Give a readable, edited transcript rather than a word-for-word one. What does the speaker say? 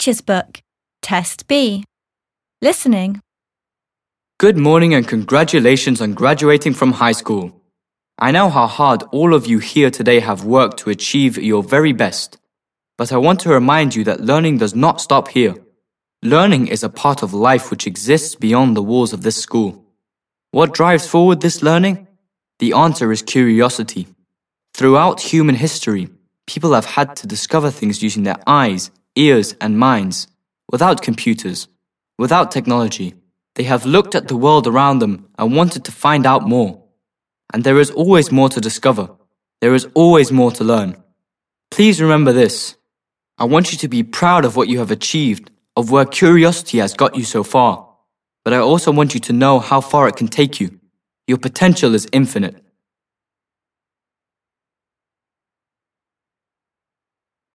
Pictures Book, Test B. Listening. Good morning and congratulations on graduating from high school. I know how hard all of you here today have worked to achieve your very best. But I want to remind you that learning does not stop here. Learning is a part of life which exists beyond the walls of this school. What drives forward this learning? The answer is curiosity. Throughout human history, people have had to discover things using their eyes, ears, and minds. Without computers, without technology, they have looked at the world around them and wanted to find out more. And there is always more to discover. There is always more to learn. Please remember this. I want you to be proud of what you have achieved, of where curiosity has got you so far. But I also want you to know how far it can take you. Your potential is infinite.